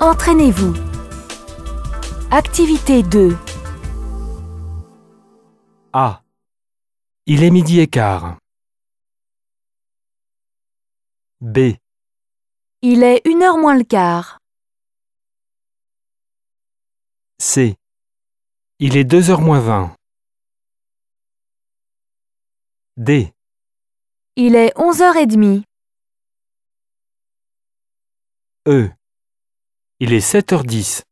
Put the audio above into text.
Entraînez-vous. Activité 2. A. Il est 12h15. B. Il est 1h moins le quart. C. Il est 2h moins 20. D. Il est 11h30. E. Il est 7h10.